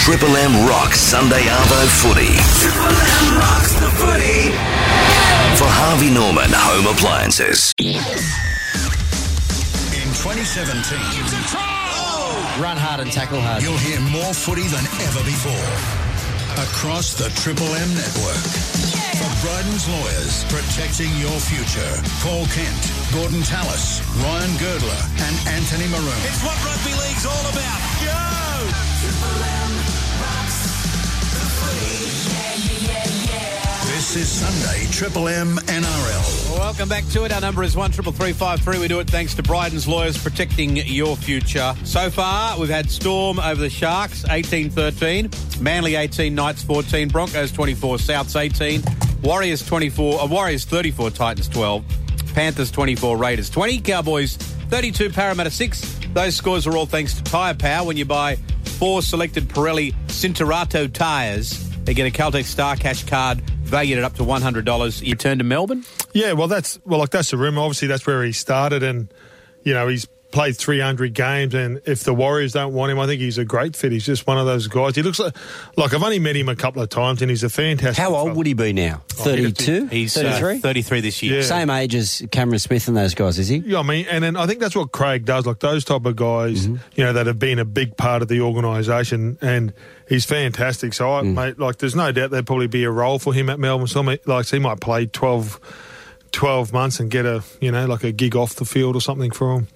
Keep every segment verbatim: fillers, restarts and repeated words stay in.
Triple M rocks Sunday Arvo footy. Triple M rocks the footy. For Harvey Norman Home Appliances. In twenty seventeen, Run hard and tackle hard. you'll hear more footy than ever before. Across the Triple M network. For Bryden's Lawyers, protecting your future. Paul Kent, Gordon Tallis, Ryan Girdler and Anthony Maroon. It's what rugby league's all about. Go! Triple M rocks the footy. Yeah, yeah, yeah. This is Sunday Triple M N R L. Welcome back to it. Our number is one triple three five three. We do it thanks to Bryden's Lawyers, protecting your future. So far, we've had Storm over the Sharks, eighteen thirteen. Manly eighteen, Knights fourteen. Broncos twenty-four, Souths eighteen. Warriors twenty-four, uh, Warriors thirty-four, Titans twelve. Panthers twenty-four, Raiders twenty. Cowboys thirty-two, Parramatta six. Those scores are all thanks to Tyre Power. When you buy four selected Pirelli Cinturato tyres, they get a Caltex Star Cash card valued at up to one hundred dollars. You return to Melbourne? Yeah, well, that's well, like that's the rumour. Obviously, that's where he started, and you know he's played three hundred games. And if the Warriors don't want him, I think he's a great fit. He's just one of those guys. He looks like, like I've only met him a couple of times, and he's a fantastic. How old fella. would he be now? thirty-two? He's thirty-three? uh, thirty-three this year. Yeah. Same age as Cameron Smith and those guys, is he? Yeah, I mean, and then I think that's what Craig does. Like those type of guys, Mm-hmm. you know, that have been a big part of the organisation, and he's fantastic. So, I, Mm. mate, like, there's no doubt there'd probably be a role for him at Melbourne. So, like, he might play twelve, twelve months and get a, you know, like a gig off the field or something for him.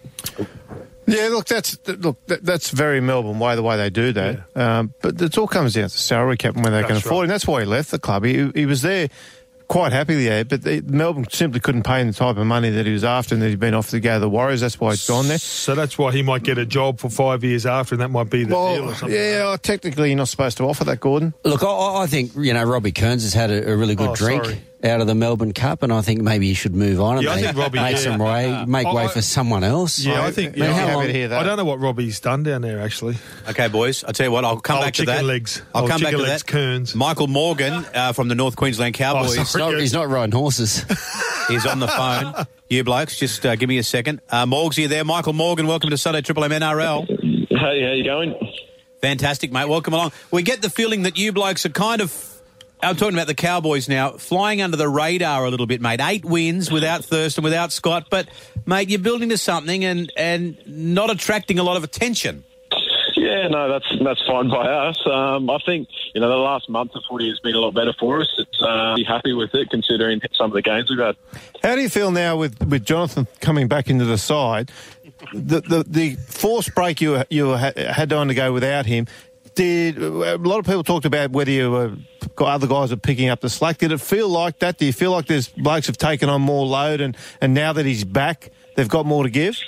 Yeah, look, that's look, that, that's very Melbourne way, the way they do that. Yeah. Um, but it all comes down to salary cap and when they That's can afford right. him. That's why he left the club. He, he was there quite happily there, but they, Melbourne simply couldn't pay him the type of money that he was after and that he'd been offered to go to the Warriors. That's why he's gone there. So that's why he might get a job for five years after, and that might be the deal or Well, something. yeah, oh, technically you're not supposed to offer that, Gordon. Look, I, I think, you know, Robbie Kearns has had a, a really good Oh, drink sorry. out of the Melbourne Cup, and I think maybe he should move on and Yeah, I make, think Robbie- make yeah. some way, make I- way I- for someone else. Yeah, I think. Yeah, Yeah, how I'm happy long- to hear that. I don't know what Robbie's done down there, actually. Okay, boys, I'll tell you what, I'll come Old back to chicken that. legs. I'll Old come back chicken to legs, that. Kearns. Michael Morgan uh, from the North Queensland Cowboys Oh, He's not, sorry. he's not riding horses. is on the phone. You blokes, just uh, give me a second. Uh, Morgs, are you there? Michael Morgan, welcome to Sunday Triple M N R L. Hey, how you going? Fantastic, mate. Welcome along. We get the feeling that you blokes are kind of, I'm talking about the Cowboys now, flying under the radar a little bit, mate. Eight wins without Thurston, without Scott, but, mate, you're building to something and, and not attracting a lot of attention. Yeah, no, that's that's fine by us. Um, I think, you know, the last month of footy has been a lot better for us. It's uh, be happy with it considering some of the games we've had. How do you feel now with, with Jonathan coming back into the side? The the, the force break you you had to undergo without him. Did a lot of people talked about whether you were, other guys are picking up the slack? Did it feel like that? Do you feel like there's blokes have taken on more load, and, and now that he's back, they've got more to give?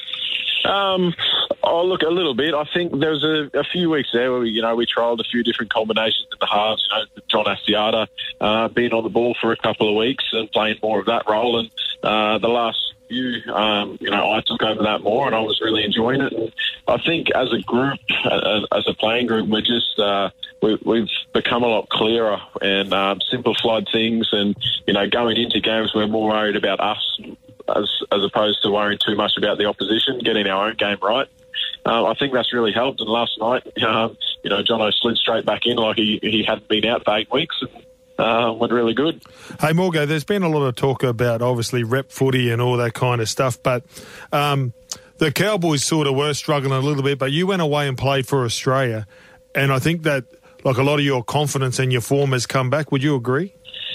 Um, oh, look, a little bit. I think there was a, a few weeks there where we, you know, we trialled a few different combinations at the halves. You know, John Asiata uh, being on the ball for a couple of weeks and playing more of that role. And uh, the last few, um, you know, I took over that more, and I was really enjoying it. And I think as a group, uh, as a playing group, we're just uh, we, we've become a lot clearer and um, simplified things. And you know, going into games, we're more worried about us. As, as opposed to worrying too much about the opposition, getting our own game right. Uh, I think that's really helped. And last night, um, you know, Jono slid straight back in like he, he hadn't been out for eight weeks and uh, went really good. Hey, Morgo, there's been a lot of talk about, obviously, rep footy and all that kind of stuff, but um, the Cowboys sort of were struggling a little bit, but you went away and played for Australia, and I think that, like, a lot of your confidence and your form has come back. Would you agree?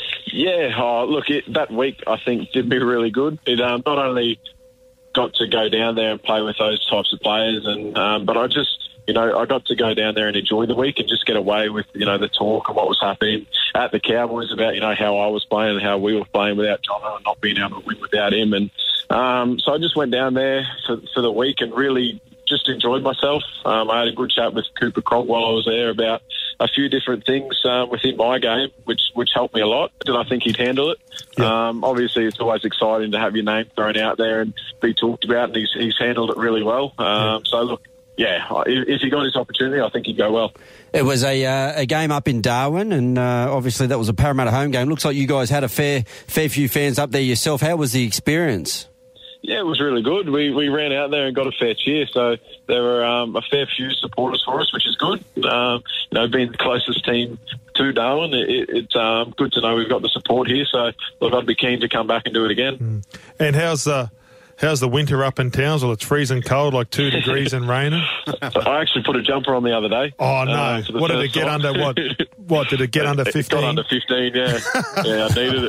Yeah, oh, look, it, that week I think did me really good. It um, not only got to go down there and play with those types of players, and um, but I just, you know, I got to go down there and enjoy the week and just get away with, you know, the talk and what was happening at the Cowboys about, you know, how I was playing and how we were playing without John and not being able to win without him. And um, so I just went down there for, for the week and really just enjoyed myself. Um, I had a good chat with Cooper Cronk while I was there about a few different things um, within my game, which which helped me a lot. Did I think he'd handle it? Yeah. Um, obviously, it's always exciting to have your name thrown out there and be talked about, and he's, he's handled it really well. Um, yeah. So, look, yeah, if, if he got his opportunity, I think he'd go well. It was a uh, a game up in Darwin, and uh, obviously that was a Parramatta home game. Looks like you guys had a fair fair few fans up there yourself. How was the experience? Yeah, it was really good. We we ran out there and got a fair cheer, so there were um, a fair few supporters for us, which is good. Um, you know, being the closest team to Darwin, it, it, it's um, good to know we've got the support here. So, look, I'd be keen to come back and do it again. Mm. And how's the how's the winter up in Townsville? It's freezing cold, like two degrees and raining. I actually put a jumper on the other day. Oh no! Uh, what did it get time. under? What? What did it get under fifteen? It got under fifteen. Yeah, yeah, I needed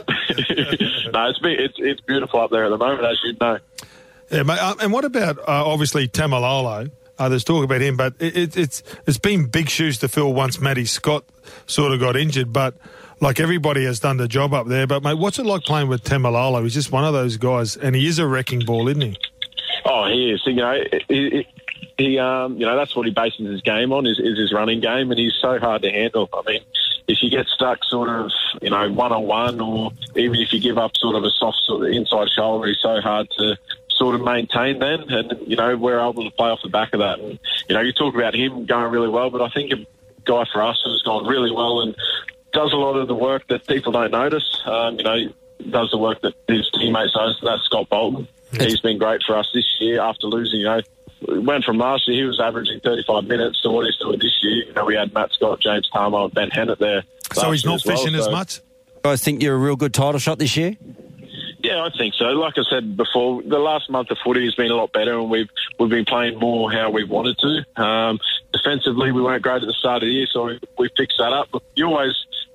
it. No, it's, be, it's it's beautiful up there at the moment, as you know. Yeah, mate. Uh, and what about uh, obviously Tamalolo? Uh, there's talk about him, but it, it, it's it's been big shoes to fill once Matty Scott sort of got injured. But like everybody has done the job up there. But mate, what's it like playing with Tamalolo? He's just one of those guys, and he is a wrecking ball, isn't he? Oh, he is. You know, he, he um, you know, that's what he bases his game on is, is his running game, and he's so hard to handle. I mean, if you get stuck sort of, you know, one on one, or even if you give up sort of a soft sort of inside shoulder, he's so hard to sort of maintain then, and you know, we're able to play off the back of that. And you know, you talk about him going really well, but I think a guy for us who's gone really well and does a lot of the work that people don't notice. Um, you know, does the work that his teammates notice, and that's Scott Bolton. He's been great for us this year after losing, you know, went from last year, he was averaging thirty-five minutes to what he's doing this year. You know, we had Matt Scott, James Palmer, and Ben Hennett there. So he's not well, fishing so. as much? You guys think you're a real good title shot this year? Yeah, I think so. Like I said before, the last month of footy has been a lot better, and we've we've been playing more how we wanted to. Um, defensively, we weren't great at the start of the year, so we, we fixed that up. But you always,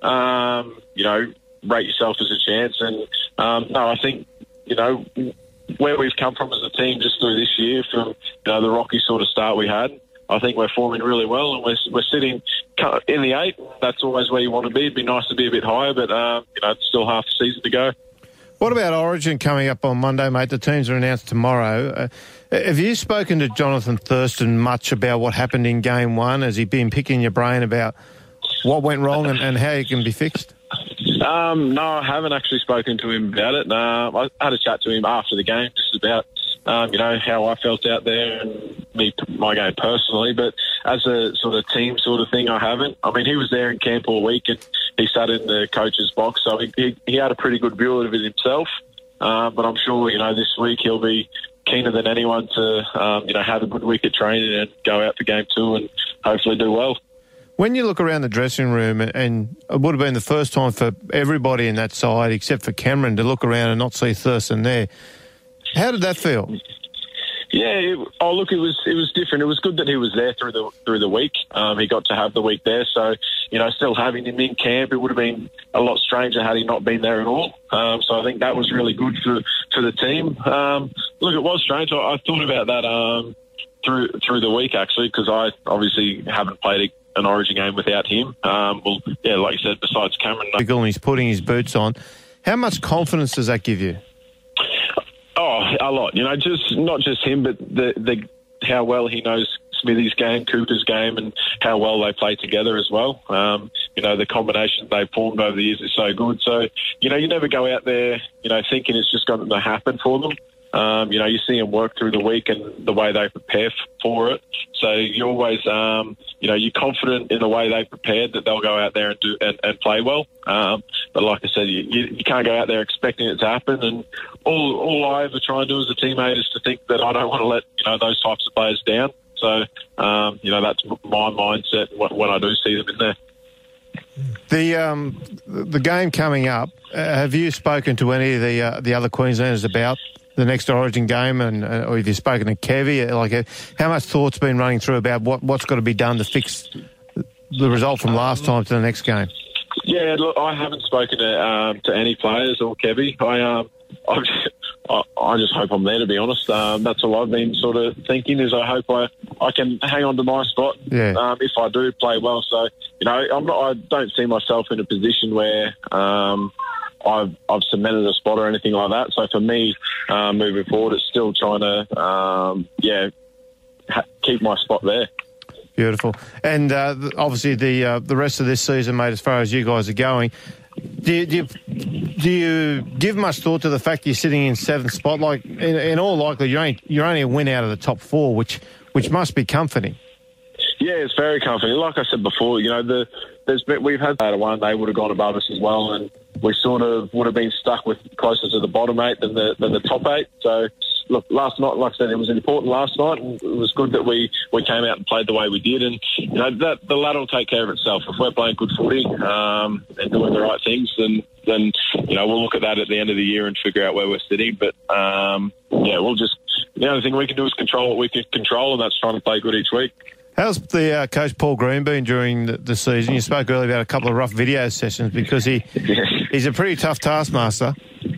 um, you know, rate yourself as a chance. And um, no, I think, you know, where we've come from as a team just through this year, from you know the rocky sort of start we had, I think we're forming really well, and we're we're sitting in the eight. That's always where you want to be. It'd be nice to be a bit higher, but um, you know, it's still half the season to go. What about Origin coming up on Monday, mate? The teams are announced tomorrow. Uh, have you spoken to Jonathan Thurston much about what happened in game one? Has he been picking your brain about what went wrong and, and how it can be fixed? Um, no, I haven't actually spoken to him about it. No, I had a chat to him after the game just about, um, you know, how I felt out there and me, my game personally. But as a sort of team sort of thing, I haven't. I mean, he was there in camp all week and he sat in the coach's box, so he, he, he had a pretty good view of it himself. Um, but I'm sure, you know, this week he'll be keener than anyone to, um, you know, have a good week at training and go out for game two and hopefully do well. When you look around the dressing room, and it would have been the first time for everybody in that side, except for Cameron, to look around and not see Thurston there, how did that feel? Yeah, it, oh look, it was it was different. It was good that he was there through the through the week. Um, he got to have the week there, so you know, still having him in camp, it would have been a lot stranger had he not been there at all. Um, so I think that was really good for for the team. Um, look, it was strange. I, I thought about that um, through through the week actually, because I obviously haven't played a, an Origin game without him. Um, well, yeah, like you said, besides Cameron, and he's putting his boots on. How much confidence does that give you? Oh, a lot. You know, just not just him, but the the how well he knows Smithy's game, Cooper's game, and how well they play together as well. Um, you know, the combination they've formed over the years is so good. So, you know, you never go out there, you know, thinking it's just going to happen for them. Um, you know, you see them work through the week and the way they prepare f- for it. So you always, um, you know, you're confident in the way they prepared that they'll go out there and do and, and play well. Um, but like I said, you, you, you can't go out there expecting it to happen. And all all I ever try and do as a teammate is to think that I don't want to let, you know, those types of players down. So, um, you know, that's my mindset when I do see them in there. The um, the game coming up, uh, have you spoken to any of the uh, the other Queenslanders about the next Origin game, and uh, or have you spoken to Kevy? Like, uh, how much thought's been running through about what, what's got to be done to fix the result from last time to the next game? Yeah, look, I haven't spoken to um, to any players or Kevy. I um, I just, I, I just hope I'm there, to be honest. Um, that's all I've been sort of thinking is I hope I, I can hang on to my spot yeah. um, if I do play well. So, you know, I'm not, I don't see myself in a position where um, I've, I've cemented a spot or anything like that. So for me, uh, moving forward, it's still trying to, um, yeah, ha- keep my spot there. Beautiful. And uh, obviously the uh, the rest of this season, mate, as far as you guys are going, do you, do you, do you give much thought to the fact you're sitting in seventh spot? Like, in, in all likelihood, you're only, you're only a win out of the top four, which which must be comforting. Yeah, it's very comforting. Like I said before, you know, the there's been, we've had that one. They would have gone above us as well, and we sort of would have been stuck with closer to the bottom eight than the than the top eight. So, look, last night, like I said, it was important last night, and it was good that we, we came out and played the way we did. And you know that the ladder will take care of itself. If we're playing good footy um, and doing the right things, then then you know we'll look at that at the end of the year and figure out where we're sitting. But um, yeah, we'll just the only thing we can do is control what we can control, and that's trying to play good each week. How's the uh, coach Paul Green been during the, the season? You spoke earlier about a couple of rough video sessions because he he's a pretty tough taskmaster.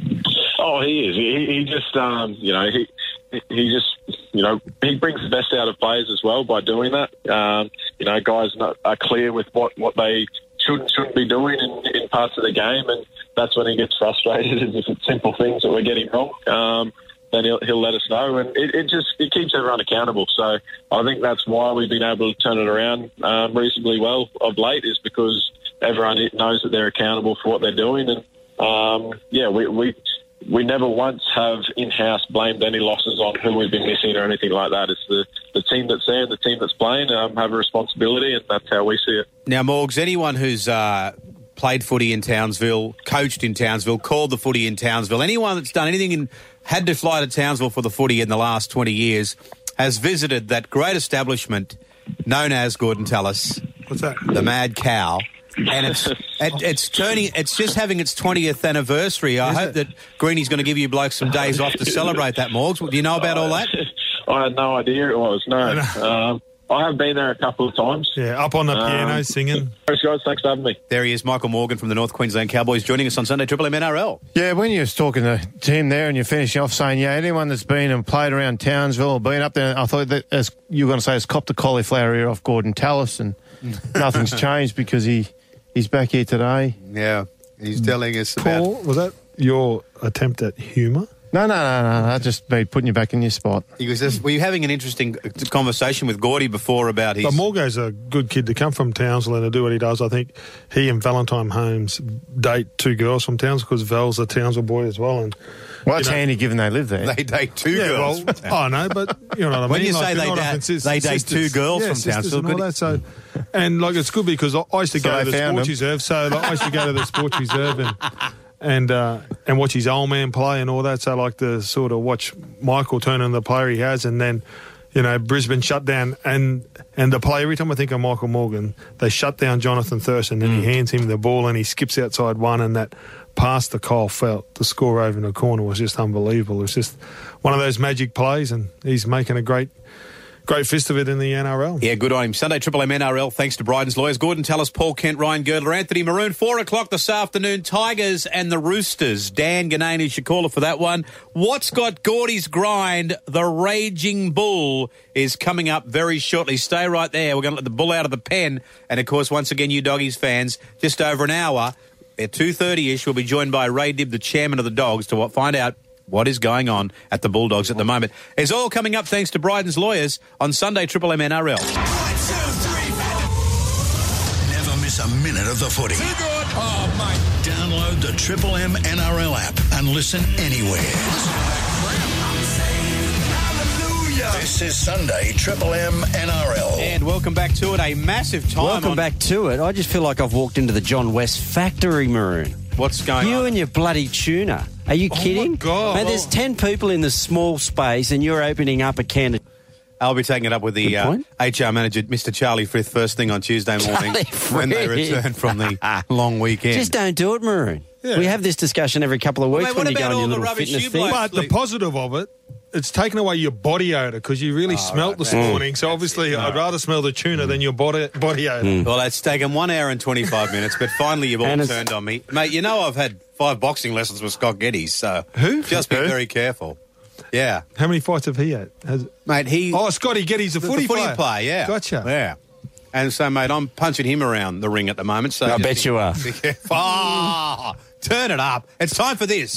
Oh, he is. He, he just, um, you know, he he just, you know, he brings the best out of players as well by doing that. Um, you know, guys not, are clear with what, what they should and shouldn't be doing in, in parts of the game, and that's when he gets frustrated. Is if it's simple things that we're getting wrong. Um, then he'll, he'll let us know, and it, it just it keeps everyone accountable. So I think that's why we've been able to turn it around um, reasonably well of late, is because everyone knows that they're accountable for what they're doing, and um, yeah, we, we we never once have in-house blamed any losses on who we've been missing or anything like that. It's the, the team that's there and the team that's playing um, have a responsibility, and that's how we see it. Now, Morgs, anyone who's uh, played footy in Townsville, coached in Townsville, called the footy in Townsville, anyone that's done anything in had to fly to Townsville for the footy in the last twenty years, has visited that great establishment known as Gordon Tallis. What's that? The Mad Cow. And it's it, it's turning. It's just having its twentieth anniversary. I Is hope it? that Greeny's going to give you blokes some days off to celebrate that, Morgs. Do you know about all that? I had no idea it was, no. um, I have been there a couple of times. Yeah, up on the piano Um, singing. Thanks, guys. Thanks for having me. There he is, Michael Morgan from the North Queensland Cowboys, joining us on Sunday Triple M N R L. Yeah, when you was talking to Tim there and you're finishing off saying, yeah, anyone that's been and played around Townsville or been up there, I thought that, as you were going to say, has copped the cauliflower ear off Gordon Tallis, and nothing's changed because he he's back here today. Yeah, he's telling us about. Paul, was that your attempt at humour? No, no, no, no, no, just me putting you back in your spot. He was just, were you having an interesting conversation with Gordy before about his... But Morgo's a good kid to come from Townsville and to do what he does. I think he and Valentine Holmes date two girls from Townsville because Val's a Townsville boy as well. And Well, it's you know, handy given they live there. They date two yeah, girls. well, I know, but you know what I mean. When you Like, say they're they not date- often sis- they date sisters. two girls yeah, from sisters Townsville, and all good. that. So, and like it's good because I used to So go to they the found sports them. reserve. So like, I used to go to the sports reserve and and uh, and watch his old man play and all that. So I like to sort of watch Michael turn on the player he has, and then you know Brisbane shut down and and the play. Every time I think of Michael Morgan, they shut down Jonathan Thurston, and he hands him the ball and he skips outside one, and that pass to Kyle Felt, the score over in the corner was just unbelievable. It was just one of those magic plays, and he's making a great. Great fist of it in the N R L. Yeah, good on him. Sunday Triple M N R L, thanks to Bryden's Lawyers. Gordon Tallis, Paul Kent, Ryan Girdler, Anthony Maroon. Four o'clock this afternoon, Tigers and the Roosters. Dan Ganani should call it for that one. What's got Gordy's grind? The Raging Bull is coming up very shortly. Stay right there. We're going to let the bull out of the pen. And, of course, once again, you Doggies fans, just over an hour, at two thirty-ish, we'll be joined by Ray Dibb, the chairman of the Dogs, to find out what is going on at the Bulldogs at the moment. It's all coming up thanks to Bryden's Lawyers on Sunday Triple M N R L. Never miss a minute of the footy. Oh, mate. Download the Triple M N R L app and listen anywhere. Hallelujah. This is Sunday Triple M N R L. And welcome back to it. A massive time Welcome on... back to it. I just feel like I've walked into the John West factory, Maroon. What's going You on? and your bloody tuna. Are you kidding? my God. Man, there's ten people in this small space and you're opening up a can of... I'll be taking it up with the Good uh, point. H R manager, Mister Charlie Frith, first thing on Tuesday morning Charlie when they Frith. return from the long weekend. Just don't do it, Maroon. Yeah. We have this discussion every couple of weeks mate, when what you go about on all your the little rubbish fitness you thing. blokes- But the Sleep. positive of it, it's taken away your body odour because you really smelt this morning. So obviously, I'd rather smell the tuna than your body body odour. Well, it's taken one hour and twenty-five minutes, but finally you've all And it's- turned on me. Mate, you know I've had five boxing lessons with Scott Geddes, so Who? just be Who? very careful. Yeah. How many fights have he had? Has, Mate, he... oh, Scotty Geddes, the, the, footy the footy player. player, yeah. Gotcha. Yeah. And so, mate, I'm punching him around the ring at the moment. So I just bet be- you are. be careful. Ah, turn it up. It's time for this.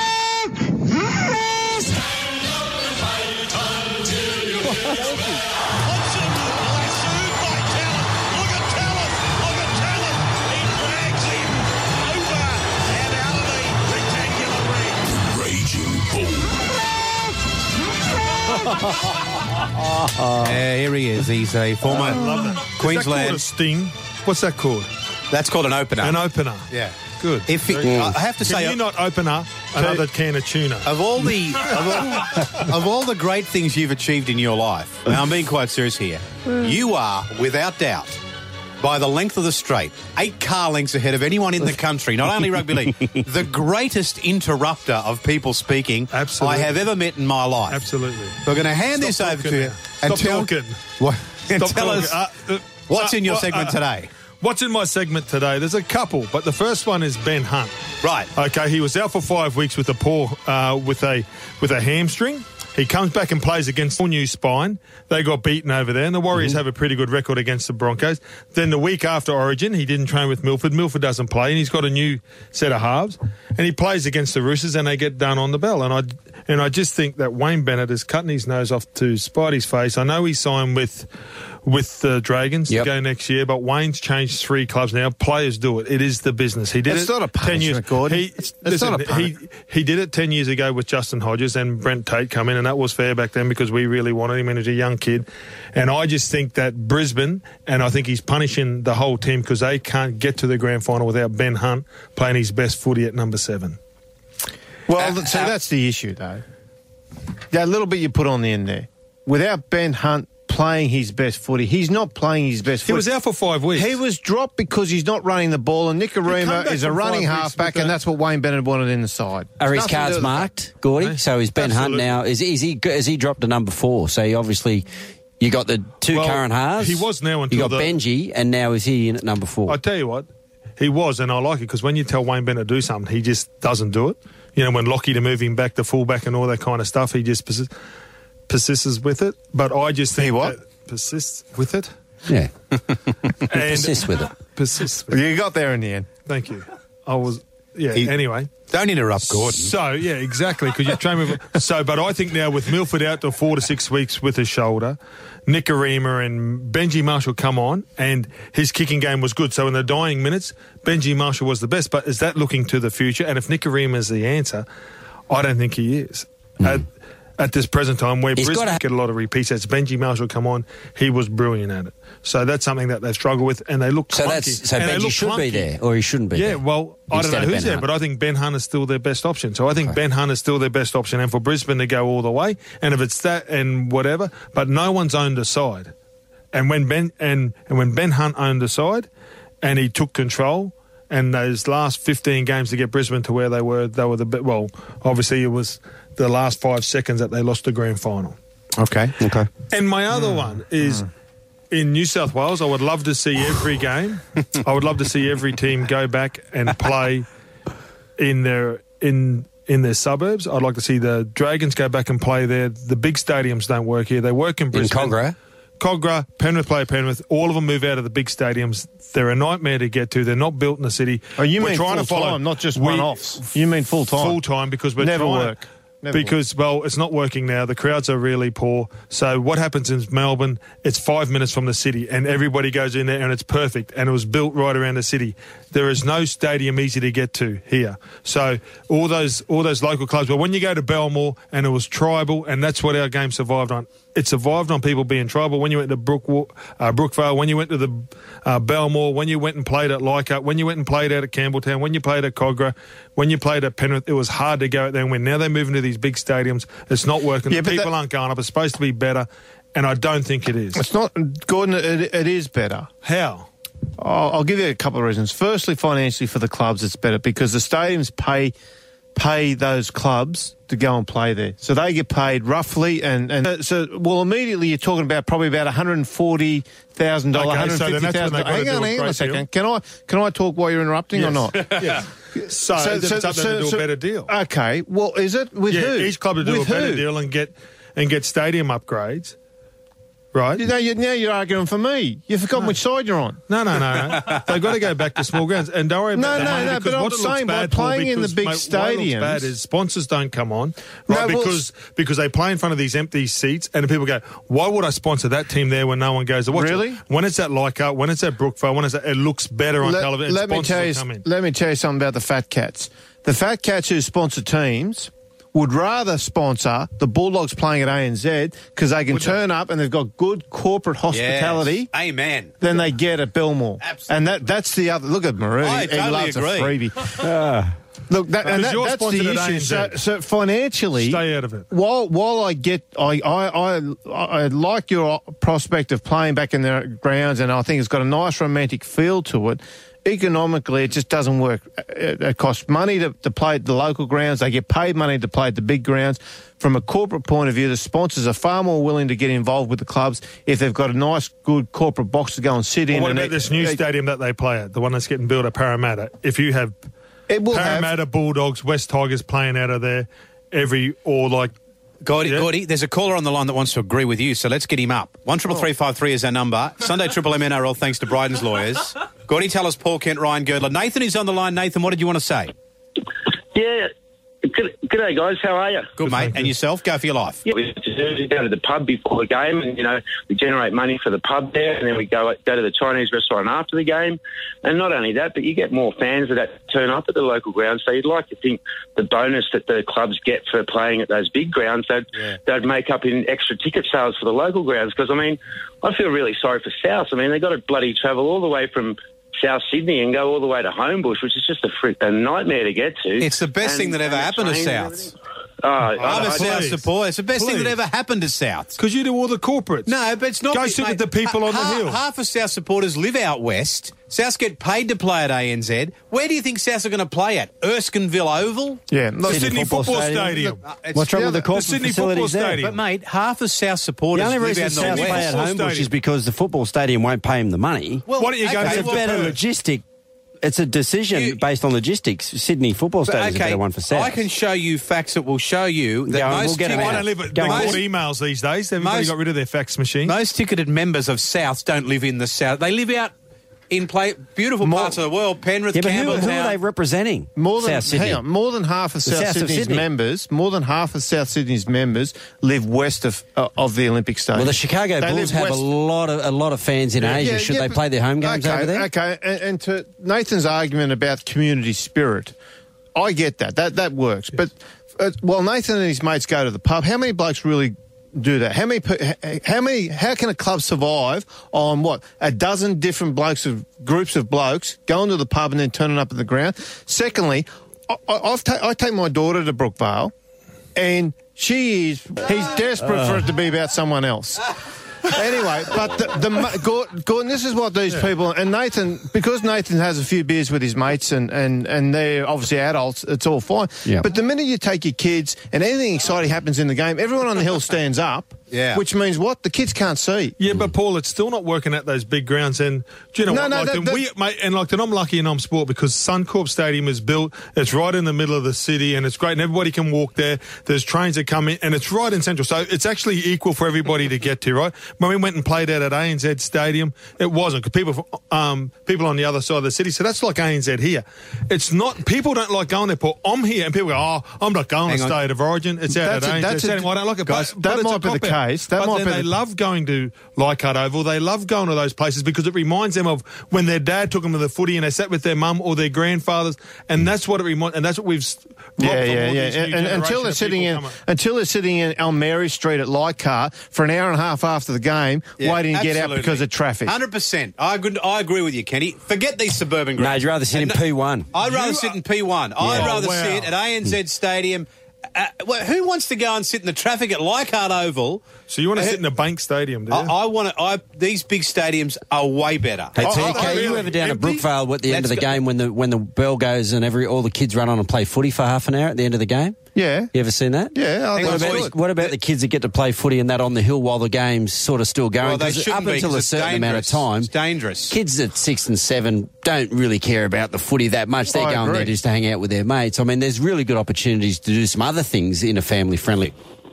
Raging Bull. Yeah, here he is. He's a former I love it. Is that called Queensland. a sting? What's that called? That's called an opener. An opener. Yeah. Good. If he, Very good. I have to Can say, you not open up another can of tuna. Of all the of all, of all the great things you've achieved in your life, and I'm being quite serious here, you are, without doubt, by the length of the straight, eight car lengths ahead of anyone in the country, not only rugby league, the greatest interrupter of people speaking Absolutely. I have ever met in my life. Absolutely. We're going to hand Stop this over talking to you now. and Stop tell, talking. What, and Stop tell talking. us Uh, uh, what's uh, in your uh, segment uh, today. What's in my segment today? There's a couple, but the first one is Ben Hunt. Right. Okay, he was out for five weeks with a poor, uh, with a with a hamstring. He comes back and plays against New Spine. They got beaten over there, and the Warriors Mm-hmm. have a pretty good record against the Broncos. Then the week after Origin, he didn't train with Milford. Milford doesn't play, and he's got a new set of halves. And he plays against the Roosters, and they get done on the bell. And I and I just think that Wayne Bennett is cutting his nose off to Spidey's face. I know he signed with with the Dragons Yep. to go next year, but Wayne's changed three clubs now. Players do it. It is the business. He did It's it not a ten years. punishment, Gordon. He, It's- it's not a he, he did it ten years ago with Justin Hodges and Brent Tate come in, and that was fair back then because we really wanted him and he was a young kid. And I just think that Brisbane, and I think he's punishing the whole team because they can't get to the grand final without Ben Hunt playing his best footy at number seven. Well, Uh, so uh, that's the issue, though. That little bit you put on the end there. Without Ben Hunt playing his best footy, he's not playing his best He footy. was out for five weeks. He was dropped because he's not running the ball, and come Nicarima back is a from running five weeks halfback, with and that- that's what Wayne Bennett wanted in the side. Are his Nothing to do cards with the marked, Gordy? Eh? So is Ben Absolutely. Hunt now? Is is he has he dropped to number four? So he obviously you got the two Well, current halves. he was now you until got the- Benji, and now is he in at number four? I tell you what, he was, and I like it because when you tell Wayne Bennett to do something, he just doesn't do it. You know, when Lockie to move him back to fullback and all that kind of stuff, he just persists, persists with it. But I just think He what? that persists with it. yeah, And persist with it. Persists with it. You got there in the end. Thank you. I was, yeah, He- anyway. Don't interrupt Gordon. So, yeah, exactly, because you're training with... So, but I think now with Milford out to four to six weeks with his shoulder, Nicarima and Benji Marshall come on, and his kicking game was good. So in the dying minutes, Benji Marshall was the best. But is that looking to the future? And if Nicarima is the answer, I don't think he is. At, at this present time, where He's Brisbane gotta- get a lot of repeats, that's Benji Marshall come on, he was brilliant at it. So that's something that they struggle with, and they look So clunky. that's so And they Benji look should be clunky. there, or he shouldn't be. Yeah, there. well, I don't Instead know of who's Ben there, Hunt. but I think Ben Hunt is still their best option. So I think Ben Hunt is still their best option, and for Brisbane to go all the way, and if it's that and whatever, but no one's owned a side. And when Ben and, and when Ben Hunt owned the side, and he took control, and those last fifteen games to get Brisbane to where they were, they were the bit. Well, obviously it was the last five seconds that they lost the grand final. Okay. Okay. And my other one is in New South Wales. I would love to see every game. I would love to see every team go back and play in their in in their suburbs. I'd like to see the Dragons go back and play there. The big stadiums don't work here. They work in In Brisbane. Cogra. Cogra, Penrith play Penrith. All of them move out of the big stadiums. They're a nightmare to get to. They're not built in the city. Oh, you We're mean trying full to follow time, not just we- one-offs. You mean full time? Full time because we're Never trying work. Never because well, it's not working now. The crowds are really poor. So what happens in Melbourne? It's five minutes from the city, and everybody goes in there, and it's perfect. And it was built right around the city. There is no stadium easy to get to here. So all those all those local clubs. But when you go to Belmore, and it was tribal, and that's what our game survived on. It survived on people being tribal. When you went to Brook, uh, Brookvale, when you went to the uh, Belmore, when you went and played at Leichhardt, when you went and played out at Campbelltown, when you played at Cogra, when you played at Penrith, it was hard to go out there and win. Now they're moving to these big stadiums. It's not working. Yeah, but People that- aren't going up. It's supposed to be better, and I don't think it is. It's not, Gordon. It, it is better. How? I'll, I'll give you a couple of reasons. Firstly, financially for the clubs, it's better because the stadiums pay pay those clubs to go and play there, so they get paid roughly. And, and uh, so, well, immediately you're talking about probably about one hundred forty thousand dollars, Okay, one so hundred then fifty that's when thousand. they've got to Hang on, do a hang on a great second. deal. Can I can I talk while you're interrupting or not? yeah. So, so it's up to them to do a better deal. Okay, well, is it with yeah, who? each club to do with a better who? deal and get and get stadium upgrades, right? You know, you, now you're arguing for me. You've forgotten which side you're on. No, no, no, no. They've got to go back to small grounds. And don't worry No, about the no, money, no, because but I'm what it looks saying by bad for, playing in the because, big mate, what it looks stadiums- bad is sponsors don't come on, right? No, well, because because they play in front of these empty seats, and people go, why would I sponsor that team there when no one goes to watch Really? it? When it's at Leichhardt, when it's at Brookvale, when it's at, it looks better on let, television. let me sponsors tell will you. come in. Let me tell you something about the Fat Cats. The Fat Cats who sponsor teams would rather sponsor the Bulldogs playing at A N Z because they can Would they? turn up and they've got good corporate hospitality Yes. Amen. than they get at Belmore. Absolutely. And that that's the other. Look at Maroon. I he totally loves agree. a freebie. Look, that, and Because that, you're that's sponsored the at issue. A N Z. So, so financially, Stay out of it. While while I get, I, I, I, I like your prospect of playing back in the grounds, and I think it's got a nice romantic feel to it. Economically, it just doesn't work. It, it costs money to, to play at the local grounds. They get paid money to play at the big grounds. From a corporate point of view, the sponsors are far more willing to get involved with the clubs if they've got a nice, good corporate box to go and sit in. Well, what and about it, this new it, stadium that they play at, the one that's getting built at Parramatta? If you have It will Parramatta, have. Bulldogs, West Tigers playing out of there every, or like, Gordy, Yeah. Gordy, there's a caller on the line that wants to agree with you, so let's get him up. One triple three five three is our number. Sunday Triple M N R L, thanks to Bryden's Lawyers. Gordy, tell us, Paul Kent, Ryan Girdler. Nathan is on the line. Nathan, what did you want to say? Yeah. Good, g'day, guys. How are you? Good, mate. And yourself? Go for your life. Yeah, we used to go to the pub before the game, and you know we generate money for the pub there, and then we go go to the Chinese restaurant after the game. And not only that, but you get more fans that turn up at the local grounds. So you'd like to think the bonus that the clubs get for playing at those big grounds, they'd, Yeah. they'd make up in extra ticket sales for the local grounds. Because I mean, I feel really sorry for South. I mean, they got to bloody travel all the way from South Sydney and go all the way to Homebush, which is just a, frick, a nightmare to get to. It's the best And- thing that ever and the happened to trains and South. everything. Oh, I- I'm a I- South please. supporter. It's the best thing Please. that ever happened to South. because you do all the corporates. No, but it's not... Go sit mate, with the people on the ha- hill. Half of South supporters live out west. Souths get paid to play at A N Z. Where do you think Souths are going to play at? Erskineville Oval? Yeah, The look, Sydney Football Football Stadium. Stadium. Uh, it's- What's wrong with the The corporate Sydney facilities Football there? Stadium. But, mate, half of South The supporters only live reason out in the South west. play at Football Homebush Stadium. is because the football stadium won't pay them the money. Well, Why don't you go okay, to It's a well, better Perth. logistic. It's a decision You- based on logistics. Sydney Football But, Stadium is a better one for South. I can show you facts that will show you that Go on, most, we'll get 'em ticket- out. I don't live at Go they on. call emails these days. Everybody most- got rid of their fax machine. most ticketed members of Souths don't live in the South. They live out in play, beautiful More- parts of the world. Penrith, yeah, but who, Campbelltown. who are they representing? More than South Sydney. hang on, more than half of The South south of Sydney's Sydney. members, more than half of South Sydney's members live west of uh, of the Olympic Stadium. Well, the Chicago They Bulls live have west- a lot of a lot of fans in Asia. Yeah, Should yeah, they but- play their home games okay, over there? Okay, and, and to Nathan's argument about community spirit, I get that. That that works. But uh, while Nathan and his mates go to the pub, how many blokes really do that? How many? pe- How many? How can a club survive on what a dozen different blokes of groups of blokes going to the pub and then turning up at the ground? Secondly, I, I- I've ta- I take my daughter to Brookvale, and she is he's desperate for it to be about someone else. Anyway, but the, the ma- Gordon, Gordon, this is what these people and Nathan, because Nathan has a few beers with his mates and, and, and they're obviously adults, it's all fine. Yeah. But the minute you take your kids and anything exciting happens in the game, everyone on the hill stands up. Yeah. Which means what? The kids can't see. Yeah, but Paul, it's still not working at those big grounds. And do you know No, what? no, like, that- then that- we, mate, and like, then I'm lucky and I'm sport because Suncorp Stadium is built. It's right in the middle of the city, and it's great, and everybody can walk there. There's trains that come in, and it's right in central, so it's actually equal for everybody to get to. Right? When we went and played out at A N Z Stadium, it wasn't because people, from- um, people on the other side of the city. So that's like A N Z here. It's not. People don't like going there, Paul. I'm here, and people go, "Oh, I'm not going Hang to on. State of Origin. It's out That's at a- A N Z that's a- Stadium. I don't like it." guys, but, that but it's might a be the cop-out. case. That but might then be they the- love going to Leichhardt Oval. They love going to those places because it reminds them of when their dad took them to the footy and they sat with their mum or their grandfathers, and that's what it reminds. And that's what we've s- robbed Yeah, from yeah, all yeah. these new And, and until generation they're of sitting people in, coming. until they're sitting in Elmary Street at Leichhardt for an hour and a half after the game, Yeah, waiting to get out absolutely. because of traffic. one hundred percent. I agree, I agree with you, Kenny. Forget these suburban No, grounds. you'd rather sit in And- P one. I'd rather You sit are- in P one. I'd Oh, rather wow. sit at A N Z Stadium. Uh, well, who wants to go and sit in the traffic at Leichhardt Oval? So you want to Uh, sit in the Bank Stadium, do you? I, I want to. I these big stadiums are way better. Hey, Oh, T oh, K, you really? ever down Empty? at Brookvale at the end of Let's the go. game when the when the bell goes and every all the kids run on and play footy for half an hour at the end of the game? Yeah. You ever seen that? Yeah, I Hang think on, it's What boys. good. about, what about the kids that get to play footy and that on the hill while the game's sort of still going? Well, they 'Cause shouldn't up be, until 'cause a it's certain amount of dangerous. time, It's dangerous. kids at six and seven don't really care about the footy that much. They're I going agree. there just to hang out with their mates. I mean, there's really good opportunities to do some other things in a family-friendly.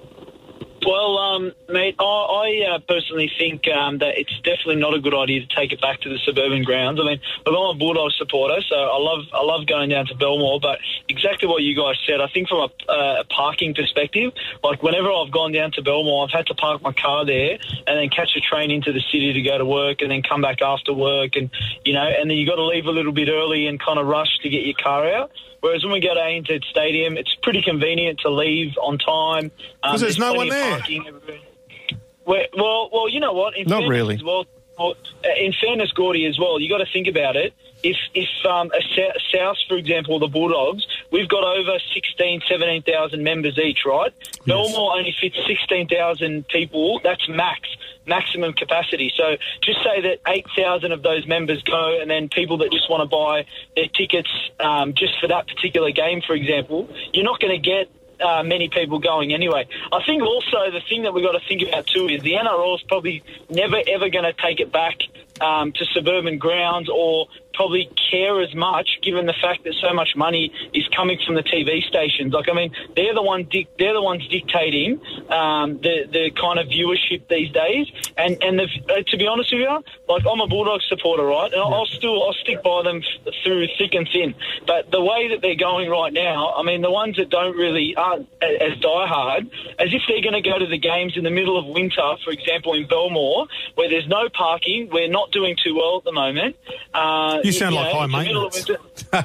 Well, um, mate, I, I uh, personally think um, that it's definitely not a good idea to take it back to the suburban grounds. I mean, look, I'm a Bulldog supporter, so I love I love going down to Belmore. But exactly what you guys said, I think from a, uh, a parking perspective, like whenever I've gone down to Belmore, I've had to park my car there and then catch a train into the city to go to work, and then come back after work, and you know, and then you got to leave a little bit early and kind of rush to get your car out. Whereas when we go to A N Z Stadium, it's pretty convenient to leave on time. Um, 'Cause there's no plenty one of there. parking everywhere. Well, well, well, you know what? In Not fairness really. as well, Well, in fairness, Gordy, as well, you got to think about it. If if um, a South, for example, the Bulldogs, we've got over sixteen, seventeen thousand members each, right? Yes. Belmore only fits sixteen thousand people. That's max, maximum capacity. So just say that eight thousand of those members go, and then people that just want to buy their tickets um, just for that particular game, for example, you're not going to get Uh, many people going anyway. I think also the thing that we've got to think about too is the N R L is probably never ever going to take it back um, to suburban grounds or probably care as much, given the fact that so much money is coming from the T V stations. Like, I mean, they're the one dic- they're the ones dictating um, the the kind of viewership these days. And and the, uh, to be honest with you, like, I'm a Bulldogs supporter, right? And I'll still I'll stick by them f- through thick and thin. But the way that they're going right now, I mean, the ones that don't really aren't as diehard, as if they're going to go to the games in the middle of winter, for example, in Belmore, where there's no parking, we're not doing too well at the moment. Uh, You sound you like know, high in the middle of maintenance.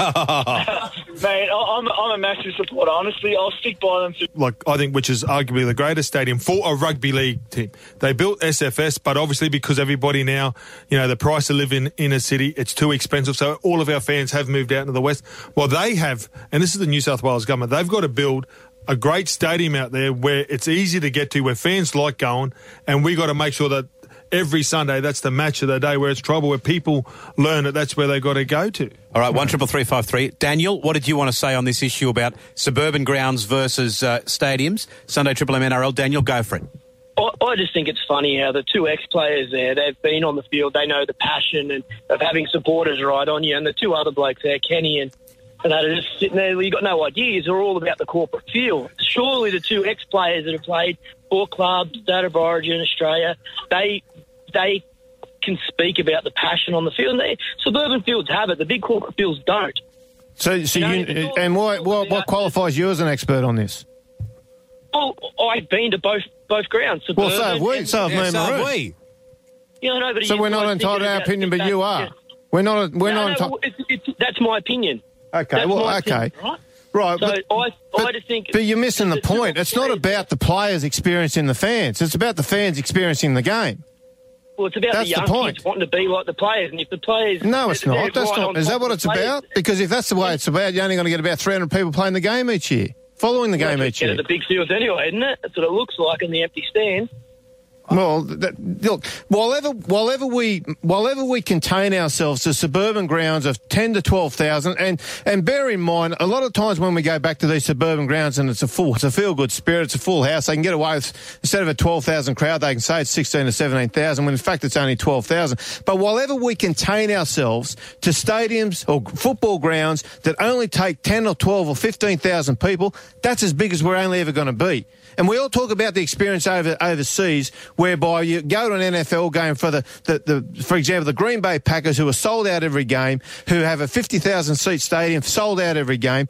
winter- Mate, I- I'm, I'm a massive supporter. Honestly, I'll stick by them. Through- like I think, which is arguably the greatest stadium for a rugby league team. They built S F S, but obviously because everybody now, you know, the price of living in inner city, it's too expensive. So all of our fans have moved out into the west. Well, they have, and this is the New South Wales government, they've got to build a great stadium out there where it's easy to get to, where fans like going, and we got to make sure that every Sunday, that's the match of the day where it's trouble, where people learn that that's where they got to go to. All right, one triple three five three. Daniel, what did you want to say on this issue about suburban grounds versus uh, stadiums? Sunday Triple M N R L. Daniel, go for it. I, I just think it's funny how the two ex-players there, they've been on the field, they know the passion and of having supporters right on you, and the two other blokes there, Kenny and and they're just sitting there, you got no ideas, they're all about the corporate feel. Surely the two ex-players that have played for clubs, State of Origin, Australia, they they can speak about the passion on the field. And they, suburban fields have it, the big corporate fields don't. So, so You know, you, it's all- and what, what, what qualifies you as an expert on this? Well, I've been to both both grounds. Well, Suburban so have we. and- So have Yeah, me and so have Maroon. we. You know, but So you we're not guys entitled to thinking our about opinion, but you are. yeah. We're not. We're no, not no, entitled. well, it's, it's, that's my opinion. Okay. That's Well. my Okay. opinion, right? Right. So but, I, I but, just think. but you're missing the it's a point. two- It's not about the players experiencing the fans. It's about the fans experiencing the game. Well, it's about That's the the young point. kids wanting to be like the players, and if the players. No, it's they're not. That's right not. on Is top that what of it's the players. about? Because if that's the way it's about, you're only going to get about three hundred people playing the game each year, following the Well, game that's each what year. you get at the big fields anyway, isn't it? That's what it looks like in the empty stands. Well, that, look, whilever, whilever we, whilever we contain ourselves to suburban grounds of ten to twelve thousand, and and bear in mind, a lot of times when we go back to these suburban grounds and it's a full, it's a feel good spirit, it's a full house, they can get away with, instead of a twelve thousand crowd, they can say it's sixteen to seventeen thousand, when in fact it's only twelve thousand. But whilever we contain ourselves to stadiums or football grounds that only take ten or twelve or fifteen thousand people, that's as big as we're only ever going to be. And we all talk about the experience over overseas, whereby you go to an N F L game for the, the, the for example, the Green Bay Packers, who are sold out every game, who have a fifty thousand seat stadium, sold out every game.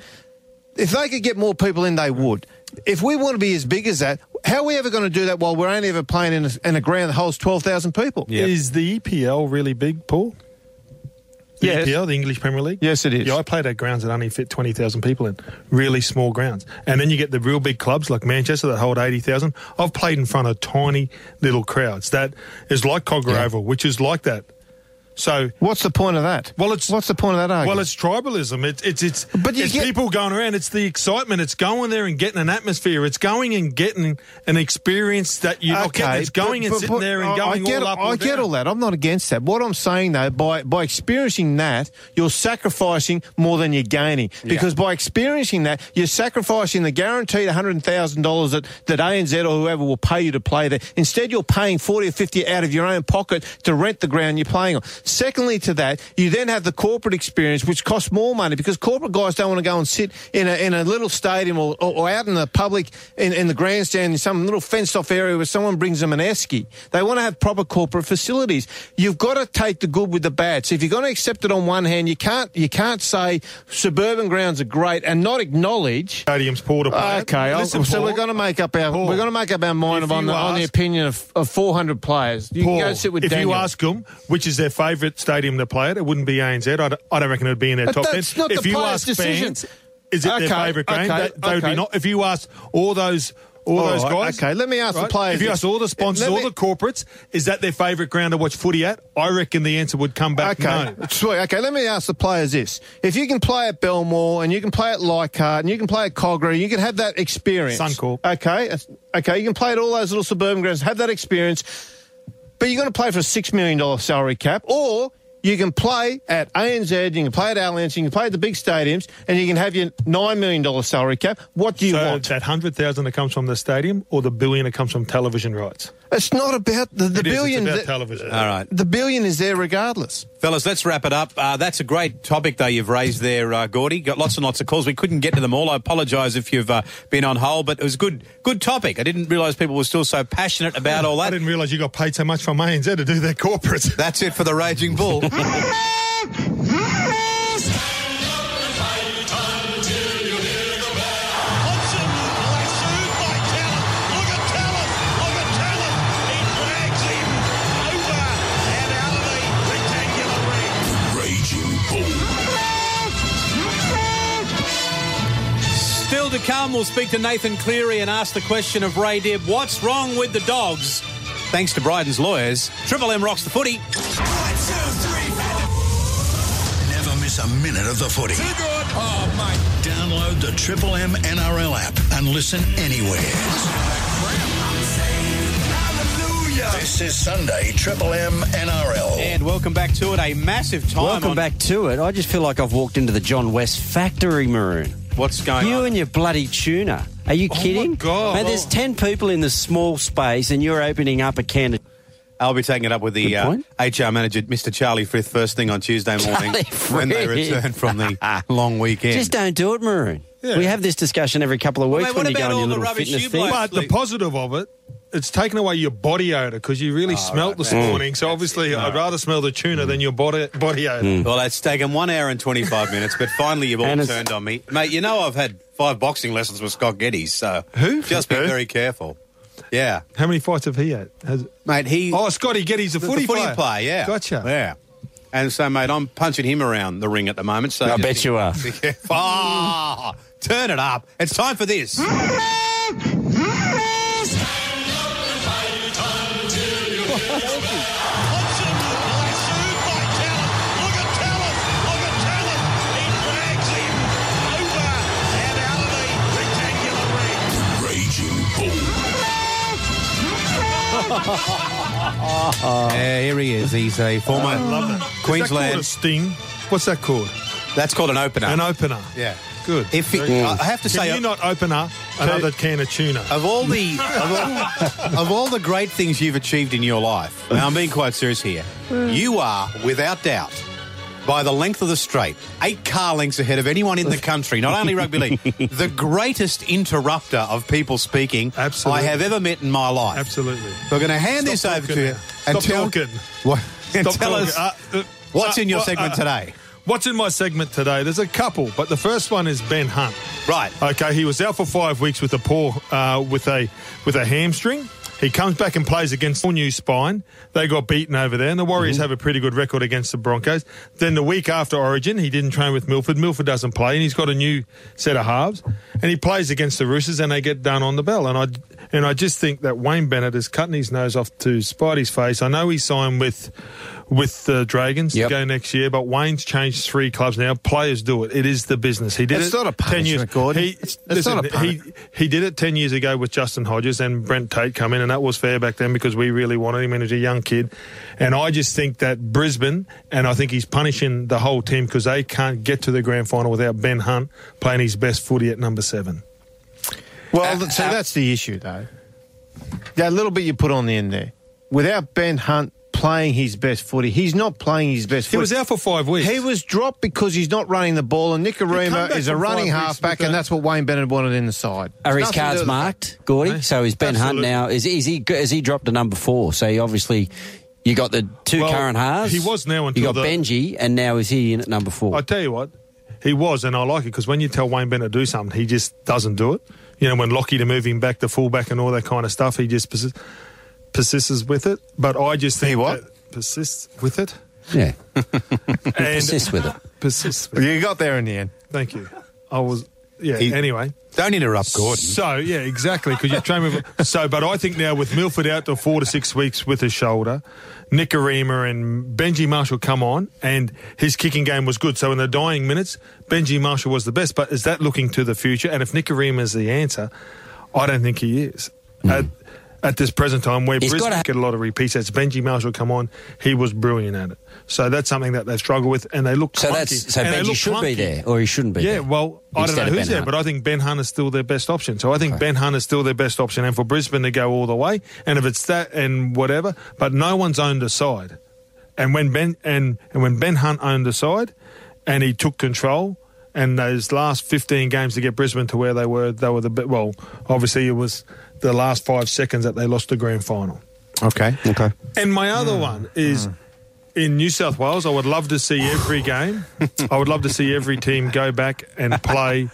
If they could get more people in, they would. If we want to be as big as that, how are we ever going to do that while we're only ever playing in a, in a ground that holds twelve thousand people? Yep. Is the E P L really big, Paul? The Yes. E P L, the English Premier League? Yes, it is. Yeah, I played at grounds that only fit twenty thousand people in. Really small grounds. And then you get the real big clubs like Manchester that hold eighty thousand. I've played in front of tiny little crowds. That is like Cogra Yeah. Oval, which is like that. So, What's the point of that? well, it's What's the point of that argument? well, it's tribalism. It's it's it's, But you it's get- people going around. It's the excitement. It's going there and getting an atmosphere. It's going and getting an experience that you're not getting. It's going but- and but- sitting but there and I- going I get, all up. I or get down. all that. I'm not against that. What I'm saying though, by by experiencing that, you're sacrificing more than you're gaining. Because by experiencing that, you're sacrificing the guaranteed one hundred thousand dollars that that A N Z or whoever will pay you to play there. Instead, you're paying forty or fifty out of your own pocket to rent the ground you're playing on. Secondly, to that, you then have the corporate experience, which costs more money because corporate guys don't want to go and sit in a in a little stadium or, or, or out in the public in, in the grandstand in some little fenced off area where someone brings them an esky. They want to have proper corporate facilities. You've got to take the good with the bad. So if you're going to accept it on one hand, you can't you can't say suburban grounds are great and not acknowledge. Stadiums, Paul, to play it. Okay, I'll- Listen, so Paul, we're going to make up our Paul, we're going to make up our mind if on you the, on the ask- opinion of, of four hundred players. You Paul, can go sit with if Daniel. you ask them which is their favourite stadium to play at, it wouldn't be A N Z. I don't, I don't reckon it would be in their But top ten. that's not If the you players' ask decision. fans, is it Okay, their favourite game? okay, That, they would okay. be not. If you ask all those all All those right, guys. okay, let me ask the right? players If you this. ask all the sponsors, Let all me- the corporates, is that their favourite ground to watch footy at? I reckon the answer would come back Okay, no. sweet. Okay, let me ask the players this. If you can play at Belmore and you can play at Leichhardt and you can play at Cogra, you can have that experience. Suncorp. Okay, that's- okay, you can play at all those little suburban grounds, have that experience, but you're going to play for a six million dollars salary cap, or you can play at A N Z, you can play at Allianz, you can play at the big stadiums, and you can have your nine million dollars salary cap. What do you so want? that one hundred thousand that comes from the stadium or the billion that comes from television rights? It's not about the, the It is, billion. it's about that- television. All right. The billion is there regardless. Fellas, let's wrap it up. Uh, that's a great topic, though, you've raised there, uh, Gordy. Got lots and lots of calls. We couldn't get to them all. I apologise if you've uh, been on hold, but it was good good topic. I didn't realise people were still so passionate about all I that. didn't realise you got paid so much from A N Z to do their corporates. That's it for the Raging Bull. Raging Bull. Still to come, we'll speak to Nathan Cleary and ask the question of Ray Dibb, what's wrong with the Dogs? Thanks to Bryden's lawyers, Triple M rocks the footy. Never miss a minute of the footy. Oh, mate. Download the Triple M N R L app and listen anywhere. This is Sunday Triple M N R L. And welcome back to it, a massive time Welcome on... back to it. I just feel like I've walked into the John West factory, Maroon. What's going You on? and your bloody tuna. Are you kidding? God. Mate, there's ten people in this small space and you're opening up a can of... I'll be taking it up with the Good uh, point. H R manager, Mister Charlie Frith, first thing on Tuesday morning Charlie when they Frith. return from the long weekend. Just don't do it, Maroon. Yeah. We have this discussion every couple of weeks mate, when what you go about on all your the little rubbish fitness you thing. blokes- But the positive of it, it's taken away your body odour because you really smelt this morning. So obviously, I'd rather smell the tuna than your body body odour. Well, it's taken one hour and twenty-five minutes, but finally you've all And it's- turned on me. Mate, you know I've had five boxing lessons with Scott Geddes, so Who? just be Who? very careful. Yeah. How many fights have he had? Has, Mate, he... oh, Scotty Geddes, the, the, footy, the footy player. player, yeah. Gotcha. Yeah. And so, mate, I'm punching him around the ring at the moment. So I just bet be- you are. be careful. Ah, turn it up. It's time for this. Raging Bull. Yeah, here he is. He's a former I love that. Is that called Queensland. a sting? What's that called? That's called an opener. An opener. Yeah. Good. If it, Very good. I have to Can say, you not open up another can of tuna? of all the of all, of all the great things you've achieved in your life, now I'm being quite serious here. You are, without doubt, by the length of the straight, eight car lengths ahead of anyone in the country, not only rugby league, the greatest interrupter of people speaking Absolutely. I have ever met in my life. Absolutely. We're going to hand Stop this over talking to you now. and Stop tell, talking. What, and Stop tell talking. us Uh, uh, what's uh, in your uh, segment uh, today. What's in my segment today? There's a couple, but the first one is Ben Hunt. Right. Okay, he was out for five weeks with a poor, uh, with a with a hamstring. He comes back and plays against All New Spine. They got beaten over there, and the Warriors Mm-hmm. have a pretty good record against the Broncos. Then the week after Origin, he didn't train with Milford. Milford doesn't play, and he's got a new set of halves. And he plays against the Roosters, and they get done on the bell. And I and I just think that Wayne Bennett is cutting his nose off to Spidey's face. I know he signed with with the Dragons Yep. to go next year, but Wayne's changed three clubs now. Players do it. It is the business. He did It's it not a ten years. punishment, Gordon. He, It's- it's listen, not a he, pun- he did it ten years ago with Justin Hodges and Brent Tate come in, and that was fair back then because we really wanted him when he was a young kid. And I just think that Brisbane, and I think he's punishing the whole team because they can't get to the grand final without Ben Hunt playing his best footy at number seven. Well, so that's the issue, though. That little bit you put on the end there. Without Ben Hunt playing his best footy, he's not playing his best He footy. was out for five weeks. He was dropped because he's not running the ball, and come Nicarima back is a from running five weeks halfback, with and a- that's what Wayne Bennett wanted in the side. Are It's his nothing to do cards with- marked, Gordy? Eh? So is Ben Absolutely. Hunt now? Is is he has he dropped to number four? So he obviously you got the two Well, current halves. he was now You until got the- Benji, and now is he in at number four? I tell you what, he was, and I like it because when you tell Wayne Bennett to do something, he just doesn't do it. You know, when Lockie to move him back to fullback and all that kind of stuff, he just persists, persists with it. But I just think He what? that persists with it. yeah, And persist with it. persists with it. You got there in the end. Thank you. I was yeah. He- anyway, Don't interrupt Gordon. so yeah, exactly. Because you train with so, but I think now with Milford out to four to six weeks with his shoulder, Nicarima and Benji Marshall come on, and his kicking game was good. So in the dying minutes, Benji Marshall was the best. But is that looking to the future? And if Nicarima is the answer, I don't think he is. Mm. At, at this present time, where He's Brisbane gotta- get a lot of repeats, that's Benji Marshall come on. He was brilliant at it. So that's something that they struggle with, and they look So clunky. that's so And they Benji look should be clunky. there, or he shouldn't be Yeah, there. well, I don't Instead know of who's Ben there, Hunt. but I think Ben Hunt is still their best option. So I think Ben Hunt is still their best option, and for Brisbane to go all the way, and if it's that and whatever, but no one's owned a side. And when Ben and, and when Ben Hunt owned the side, and he took control, and those last fifteen games to get Brisbane to where they were, they were the bit. Well, obviously it was the last five seconds that they lost the grand final. Okay. Okay. And my other one is in New South Wales. I would love to see every game. I would love to see every team go back and play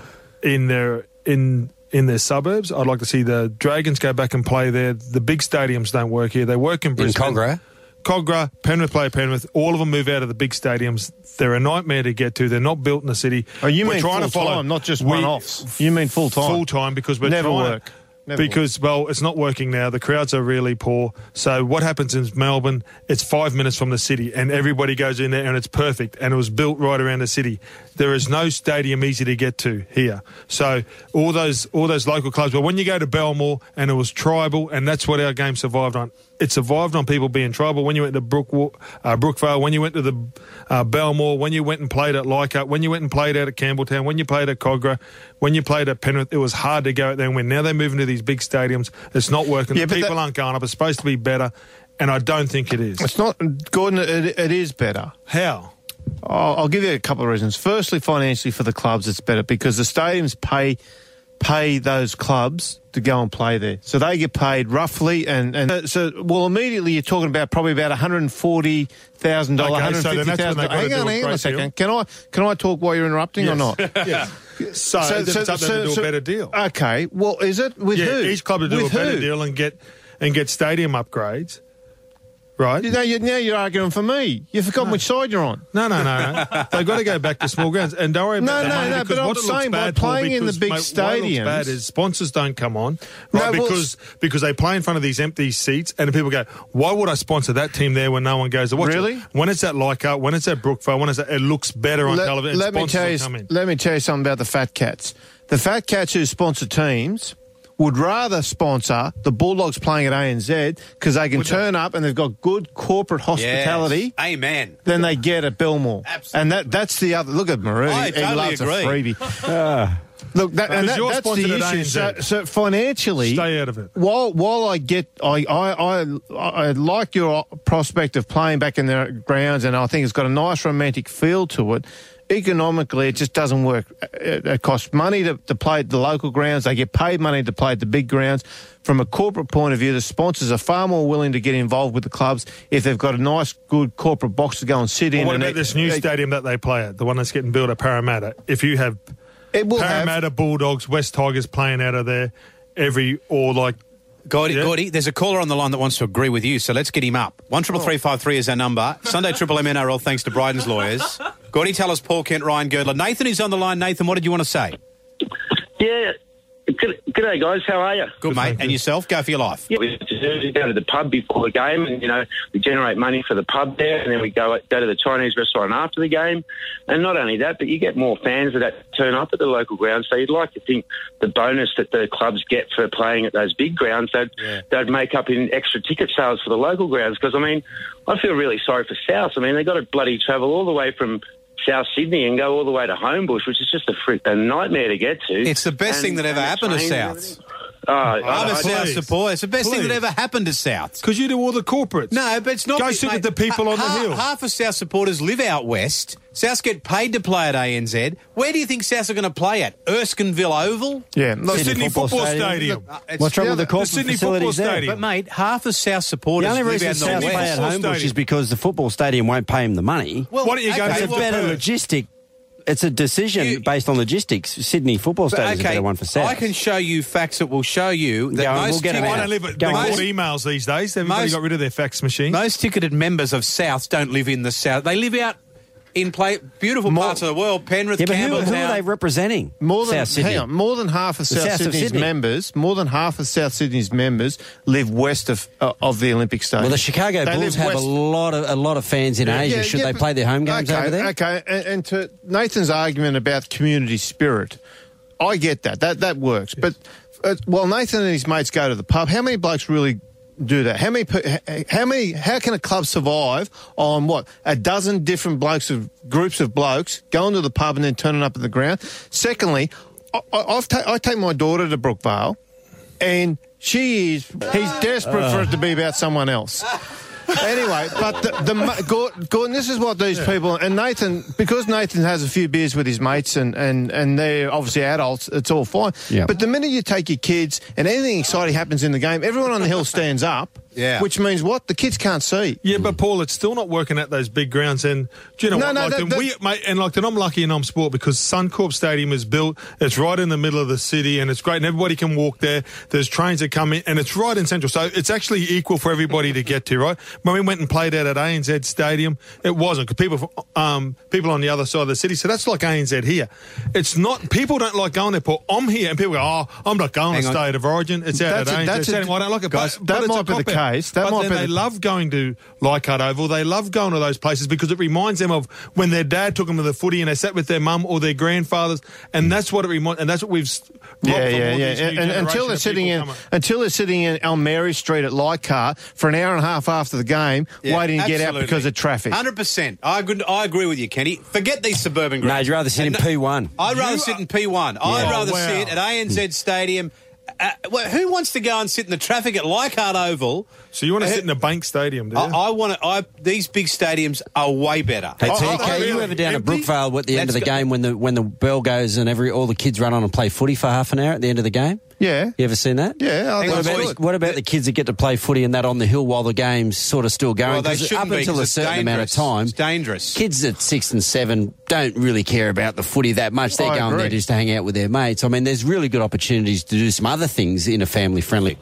in their in in their suburbs. I'd like to see the Dragons go back and play there. The big stadiums don't work here. They work in In Brisbane. Cogra. Cogra, Penrith play Penrith. All of them move out of the big stadiums. They're a nightmare to get to. They're not built in the city. Oh, you We're mean trying full to follow time, not just we- one-offs. You mean full time? Full time because we're Never trying work. to, Never because well, it's not working now. The crowds are really poor. So what happens in Melbourne? It's five minutes from the city, and everybody goes in there, and it's perfect. And it was built right around the city. There is no stadium easy to get to here. So all those all those local clubs. But when you go to Belmore, and it was tribal, and that's what our game survived on. It survived on people being tribal. When you went to Brook, uh, Brookvale, when you went to the uh, Belmore, when you went and played at Leichhardt, when you went and played out at Campbelltown, when you played at Cogra, when you played at Penrith, it was hard to go out there and win. Now they're moving to these big stadiums. It's not working. Yeah, The but people that- aren't going up. It's supposed to be better, and I don't think it is. It's not, Gordon, it, it is better. How? I'll, I'll give you a couple of reasons. Firstly, financially for the clubs, it's better because the stadiums pay pay those clubs to go and play there. So they get paid roughly, and, and uh, so, well, immediately you're talking about probably about one hundred forty thousand dollars, Okay, so then that's when one hundred fifty thousand dollars. they've got to Hang do on, a hang on a great second. deal. Can I, can I talk while you're interrupting or not? Yeah. So, so it's up to them to do a better deal. Okay, well, is it? With yeah, who? each club to do With a better who? deal and get and get stadium upgrades, right? You know, you, now you're arguing for me. You've forgotten which side you're on. No, no, no, no. They've got to go back to small grounds. And don't worry about No, the no, money, no, because but I'm what it looks saying by bad for, playing in the because, big mate, what it looks stadiums- bad is sponsors don't come on, right? No, well, because because they play in front of these empty seats, and people go, why would I sponsor that team there when no one goes to watch Really? it? When it's at Leichhardt, when it's at Brookvale, when it's at, it looks better on let, television. let me sponsors tell will you. come in. Let me tell you something about the Fat Cats. The Fat Cats who sponsor teams would rather sponsor the Bulldogs playing at A N Z because they can Would they? turn up and they've got good corporate hospitality Yes. Amen. than they get at Belmore. Absolutely. And that that's the other. Look at Maroon. I he, totally he loves agree. a freebie. Look, that, and Because that, you're that's sponsored the at issue. So, A N Z. so financially, Stay out of it. While while I get, I, I I I like your prospect of playing back in their grounds, and I think it's got a nice romantic feel to it. Economically, it just doesn't work. It, it costs money to, to play at the local grounds. They get paid money to play at the big grounds. From a corporate point of view, the sponsors are far more willing to get involved with the clubs if they've got a nice, good corporate box to go and sit Well, in. what and about it- this new it- stadium that they play at, the one that's getting built at Parramatta? If you have It will have. Parramatta, Bulldogs, West Tigers playing out of there every, or like, Gordy, Yeah. Gordy, there's a caller on the line that wants to agree with you, so let's get him up. One triple three five three is our number. Sunday Triple M N R L, thanks to Bryden's lawyers. Gordy, tell us Paul Kent, Ryan Girdler. Nathan is on the line. Nathan, what did you want to say? Yeah. Good, g'day, guys. How are you? Good, mate. And yourself? Go for your life. Yeah, we usually go to the pub before the game, and you know we generate money for the pub there, and then we go go to the Chinese restaurant after the game. And not only that, but you get more fans that turn up at the local grounds. So you'd like to think the bonus that the clubs get for playing at those big grounds, they'd, Yeah. they'd make up in extra ticket sales for the local grounds. Because I mean, I feel really sorry for South. I mean, they got to bloody travel all the way from South Sydney and go all the way to Homebush, which is just a frick, a nightmare to get to. It's the best And- thing that ever and the happened to trains and South. everything. Oh, I- I'm a I- South please. supporter. It's the best thing Please. that ever happened to South. because you do all the corporates. No, but it's not... Go big, sit mate. with the people on the Ha- hill. Half of South supporters live out west. Souths get paid to play at A N Z. Where do you think Souths are going to play at? Erskineville Oval? Yeah, The look, Sydney Football Stadium. Uh, it's- What's wrong with the the corporate Sydney facilities Football there? Stadium. But, mate, half of South The supporters only live reason out in the South west. play at Football Homebush Stadium. is because the football stadium won't pay them the money. Well, Why don't you go okay, to It's a well, better Perth. logistic. It's a decision You- based on logistics. Sydney football stadium is a better one for South. I can show you facts that will show you that Go on, most, we'll get 'em tic- out. I don't live. They Go got on. emails these days. Everybody Most- got rid of their fax machine. most ticketed members of Souths don't live in the South. They live out in play beautiful More- parts of the world. Penrith, Yeah, but who, Campbelltown. who are they representing? More than South Sydney. hang on, more than half of The South, south of Sydney's Sydney. members, more than half of South Sydney's members live west of uh, of the Olympic Stadium. Well, the Chicago They Bulls live have west- a lot of a lot of fans in Asia. Yeah, Should yeah, they but- play their home games okay, over there? Okay, and, and to Nathan's argument about community spirit, I get that. That that works. But uh, while Nathan and his mates go to the pub, how many blokes really do that? How many? pe- How many? How can a club survive on what a dozen different blokes of groups of blokes going to the pub and then turning up at the ground? Secondly, I, I, I've ta- I take my daughter to Brookvale, and she is he's desperate for it to be about someone else. Anyway, but the, the ma- Gordon, Gordon, this is what these people and Nathan, because Nathan has a few beers with his mates and, and, and they're obviously adults, it's all fine. Yeah. But the minute you take your kids and anything exciting happens in the game, everyone on the hill stands up. Yeah. Which means what? The kids can't see. Yeah, but Paul, it's still not working at those big grounds. And do you know No, what? no, like, that- then that- we, mate, and like, then I'm lucky and I'm sport because Suncorp Stadium is built. It's right in the middle of the city, and it's great. And everybody can walk there. There's trains that come in, and it's right in central. So it's actually equal for everybody to get to. Right? When we went and played out at A N Z Stadium, it wasn't because people, from- um, people on the other side of the city. So that's like A N Z here. It's not. People don't like going there, Paul. I'm here, and people go, "Oh, I'm not going Hang to on. State of Origin. It's out That's a- at A N Z that's a- Stadium. Well, I don't like it, guys, but, that but it's might a be the cop-out. case. That but might then be they the- love going to Leichhardt Oval. They love going to those places because it reminds them of when their dad took them to the footy and they sat with their mum or their grandfathers, and that's what it reminds. And that's what we've s- robbed Yeah, from yeah, all yeah. these new And, and until generation they're of sitting people in, coming. until they're sitting in Elmary Street at Leichhardt for an hour and a half after the game, Yeah, waiting to get out absolutely. because of traffic. one hundred percent. I agree, I agree with you, Kenny. Forget these suburban grounds. No, you'd rather sit in And- P one. I'd rather You sit are- in P one. I'd Oh, rather wow. sit at A N Z Stadium. Uh, well, who wants to go and sit in the traffic at Leichhardt Oval? So you want to Uh, sit in a bank stadium, do you? I, I want to. I these big stadiums are way better. Hey, Oh, T K, oh, you really? ever down at Empty? Brookvale at the end Let's of the go. game when the when the bell goes and every all the kids run on and play footy for half an hour at the end of the game? Yeah. You ever seen that? Yeah, I Hang think on, What it's about, boys. good. what about the kids that get to play footy and that on the hill while the game's sort of still going? Well, they 'Cause shouldn't up be, until 'cause a it's certain amount of dangerous. time, It's dangerous. kids at six and seven don't really care about the footy that much. They're I going there agree. just to hang out with their mates. I mean, there's really good opportunities to do some other things in a family-friendly.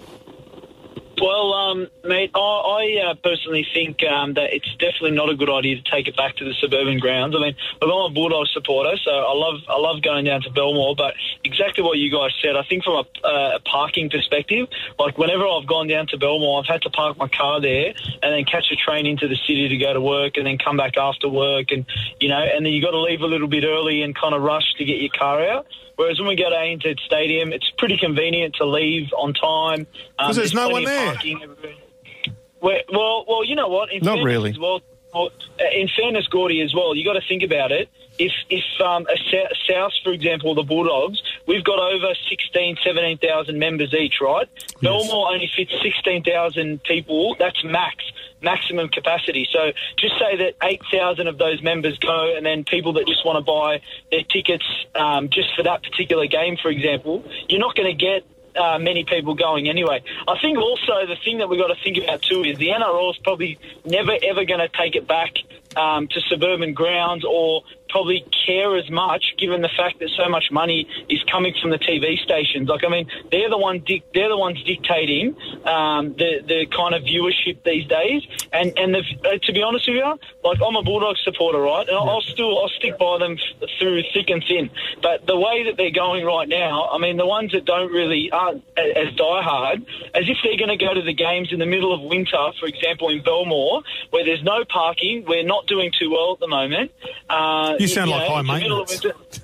Well, um, mate, I, I uh, personally think um, that it's definitely not a good idea to take it back to the suburban grounds. I mean, look, I'm a Bulldog supporter, so I love I love going down to Belmore. But exactly what you guys said, I think from a, uh, a parking perspective, like whenever I've gone down to Belmore, I've had to park my car there and then catch a train into the city to go to work and then come back after work, and you know, and then you got to leave a little bit early and kind of rush to get your car out. Whereas when we go to A N Z Stadium, it's pretty convenient to leave on time. Um, 'Cause there's no plenty one of there. parking everywhere. Where, well, well, you know what? In Not fairness really. As well, well, uh, in fairness, Gordy, as well, you got to think about it. If if um, a South, South, for example, the Bulldogs, we've got over sixteen, seventeen thousand members each, right? Belmore only fits sixteen thousand people. That's max. Maximum capacity. So just say that eight thousand of those members go, and then people that just want to buy their tickets um, just for that particular game, for example, you're not going to get uh, many people going anyway. I think also the thing that we've got to think about too is the N R L is probably never ever going to take it back um, to suburban grounds or probably care as much, given the fact that so much money is coming from the T V stations. Like, I mean, they're the one dic- they're the ones dictating um, the the kind of viewership these days. And and the, uh, to be honest with you, like I'm a Bulldogs supporter, right? And I'll, I'll still I'll stick by them f- through thick and thin. But the way that they're going right now, I mean, the ones that don't really aren't a- as diehard, as if they're going to go to the games in the middle of winter, for example, in Belmore, where there's no parking. We're not doing too well at the moment. Uh, You sound like high it's the middle of maintenance.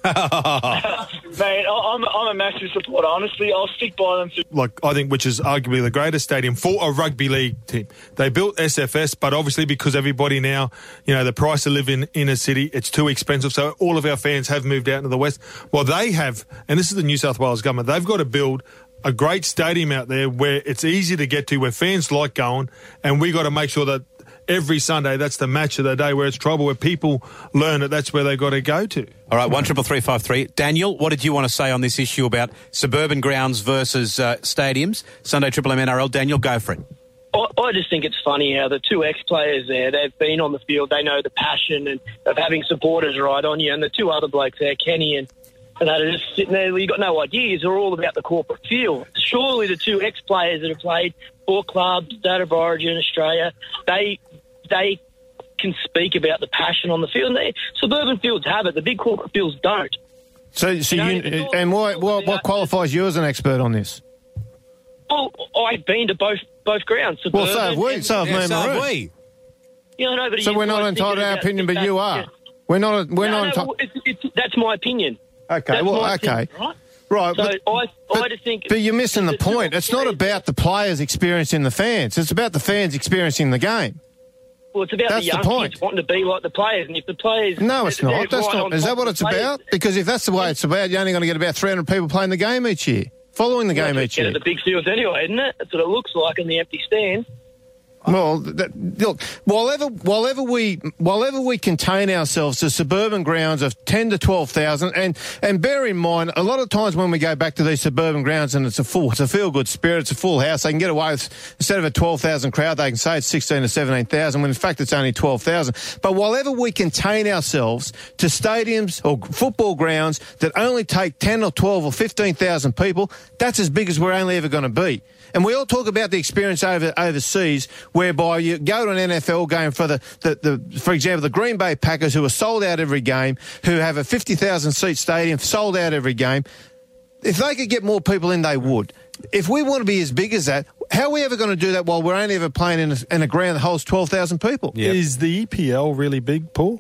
winter. Mate, I- I'm, I'm a massive supporter. Honestly, I'll stick by them through. like I think, which is arguably the greatest stadium for a rugby league team. They built S F S, but obviously because everybody now, you know, the price of living in a city, it's too expensive. So all of our fans have moved out into the west. Well, they have, and this is the New South Wales government, they've got to build a great stadium out there where it's easy to get to, where fans like going, and we got to make sure that every Sunday that's the match of the day where it's trouble, where people learn that that's where they got to go to. All right, one triple three five three. Daniel, what did you want to say on this issue about suburban grounds versus uh, stadiums? Sunday Triple M N R L. Daniel, go for it. I, I just think it's funny how the two ex-players there, they've been on the field, they know the passion and of having supporters right on you, and the two other blokes there, Kenny and, and that are just sitting there, you've got no ideas, they're all about the corporate feel. Surely the two ex-players that have played for clubs, State of Origin, Australia, they they can speak about the passion on the field. And they, suburban fields have it. The big corporate fields don't. So, so you, you and why, what, what qualifies you as an expert on this? Well, I've been to both both grounds. Well, so have we. So have me and so have Maroon. we. You know, but So you we're not guys entitled to thinking our about opinion, but you are. yeah. We're not. We're no, not no, entitled. well, it's, it's, that's my opinion. Okay. That's Well. my Okay. opinion, right? Right. So but, I, I but, just think. but you're missing the it's point. not It's not serious. about the players experiencing the fans. It's about the fans experiencing the game. Well, it's about That's the the young point. kids wanting to be like the players, and if the players. No, it's they're not. That's right not. on Is top that what of it's the players. about? Because if that's the way it's about, you're only going to get about three hundred people playing the game each year, following the game Well, each get year. at the big fields anyway, isn't it? That's what it looks like in the empty stand. Well, that, look, whatever, whatever we, whatever we contain ourselves to suburban grounds of ten to twelve thousand, and and bear in mind, a lot of times when we go back to these suburban grounds and it's a full, it's a feel good spirit, it's a full house, they can get away with instead of a twelve thousand crowd, they can say it's sixteen to seventeen thousand, when in fact it's only twelve thousand. But whatever we contain ourselves to stadiums or football grounds that only take ten or twelve or fifteen thousand people, that's as big as we're only ever going to be. And we all talk about the experience over overseas, whereby you go to an N F L game for the, the, the for example, the Green Bay Packers, who are sold out every game, who have a fifty thousand seat stadium, sold out every game. If they could get more people in, they would. If we want to be as big as that, how are we ever going to do that while we're only ever playing in a, in a ground that holds twelve thousand people? Yep. Is the E P L really big, Paul?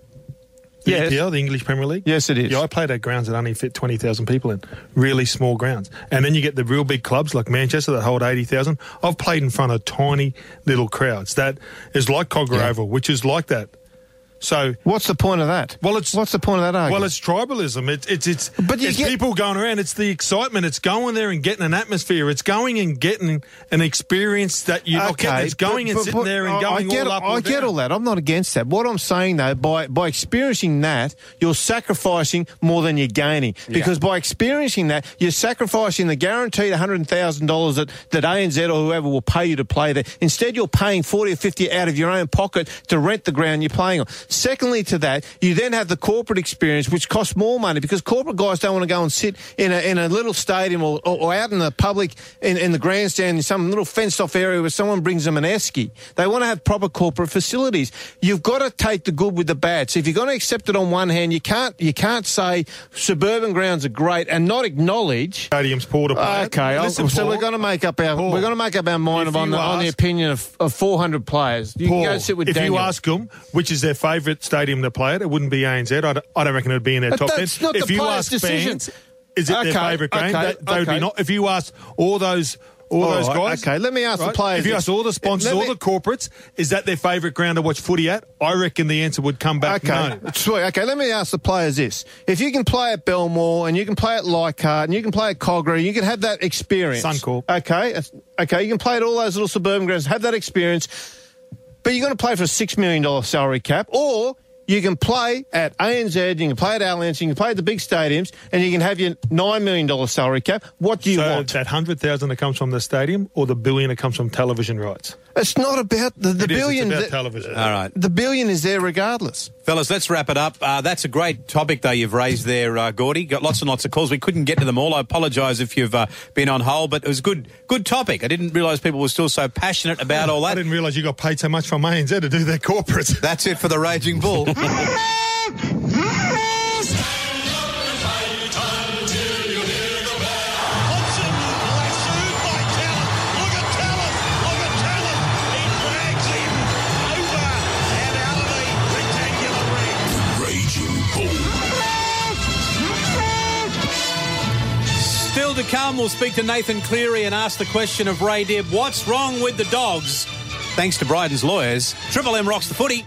The Yes. E P L, the English Premier League? Yes, it is. Yeah, I played at grounds that only fit twenty thousand people in. Really small grounds. And then you get the real big clubs like Manchester that hold eighty thousand. I've played in front of tiny little crowds. That is like Cogra Yeah. Oval, which is like that. So, What's the point of that? well, it's What's the point of that argument? well, it's tribalism. It's it's it's, But you it's get- people going around. It's the excitement. It's going there and getting an atmosphere. It's going and getting an experience that you're not getting. It's going but- and but- sitting but there and I- going I get, all up. I or get down. all that. I'm not against that. What I'm saying, though, by, by experiencing that, you're sacrificing more than you're gaining. Because by experiencing that, you're sacrificing the guaranteed one hundred thousand dollars that, that A N Z or whoever will pay you to play there. Instead, you're paying forty or fifty out of your own pocket to rent the ground you're playing on. Secondly to that, you then have the corporate experience, which costs more money because corporate guys don't want to go and sit in a, in a little stadium or, or, or out in the public, in, in the grandstand, in some little fenced-off area where someone brings them an esky. They want to have proper corporate facilities. You've got to take the good with the bad. So if you're going to accept it on one hand, you can't you can't say suburban grounds are great and not acknowledge. Stadiums, Paul, to play it. Okay, I'll- Listen, so Paul, we're going to make up our Paul, we're going to make up our mind if on you the, on the ask- opinion of, of four hundred players. You Paul, can go sit with if Daniel. you ask them which is their favourite stadium to play at, it wouldn't be A N Z. I don't, I don't reckon it'd be in their But top ten. that's not if the you players' ask decision. fans, is it Okay, their favourite game? okay, That, they would okay. be not. If you ask all those all All those right, guys, okay, let me ask the right, players If you this. ask all the sponsors, Let all me- the corporates, is that their favourite ground to watch footy at? I reckon the answer would come back Okay, no. sweet. Okay, let me ask the players this: if you can play at Belmore and you can play at Leichhardt and you can play at Cogra, you can have that experience. Suncorp. Okay, that's- okay, you can play at all those little suburban grounds, have that experience, but you're going to play for a six million dollar salary cap, or you can play at A N Z, you can play at Allianz, you can play at the big stadiums, and you can have your nine million dollar salary cap. What do you So want? that hundred thousand that comes from the stadium, or the billion that comes from television rights? It's not about the, the It is, it's billion. about the- television. All right. The billion is there regardless. Fellas, let's wrap it up. Uh, that's a great topic, though, you've raised there, uh, Gordy. Got lots and lots of calls. We couldn't get to them all. I apologise if you've uh, been on hold, but it was a good, good topic. I didn't realise people were still so passionate about all I that. didn't realise you got paid so much from A N Z to do their corporates. That's it for the Raging Bull. Raging Bull. Still to come, we'll speak to Nathan Cleary and ask the question of Ray Dibb, what's wrong with the Dogs? Thanks to Bryden's lawyers. Triple M rocks the footy.